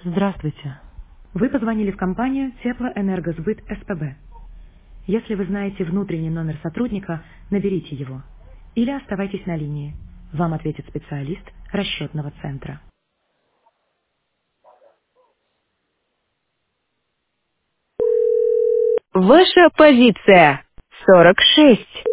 Здравствуйте. Вы позвонили в компанию Теплоэнергосбыт СПБ. Если вы знаете внутренний номер сотрудника, наберите его. Или оставайтесь на линии. Вам ответит специалист расчетного центра. Ваша позиция 46.